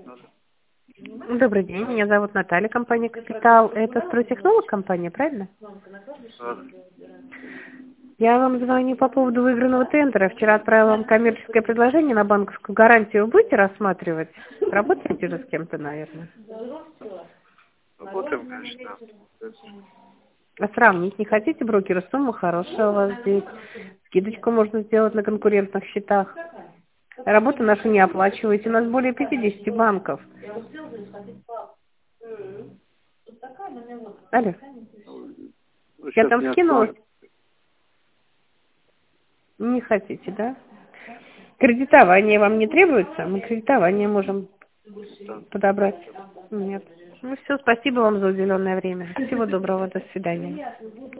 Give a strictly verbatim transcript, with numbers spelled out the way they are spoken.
Добрый день, меня зовут Наталья, компания «Капитал». Это стройтехнолог компания, правильно? Да. Я вам звоню по поводу выигранного тендера. Вчера отправила вам коммерческое предложение на банковскую гарантию. Вы будете рассматривать? Работаете же с кем-то, наверное? Работаем, конечно. А сравнить не хотите? Брокеры, сумма хорошая у вас здесь. Скидочку можно сделать на конкурентных счетах. Работу нашу не оплачиваете. У нас более пятидесяти банков. Алло. Ну, Я сейчас там не скинула. актуально. Не хотите, да? Кредитование вам не требуется? Мы кредитование можем Да. подобрать. Нет. Ну все, спасибо вам за уделенное время. Всего доброго, до свидания.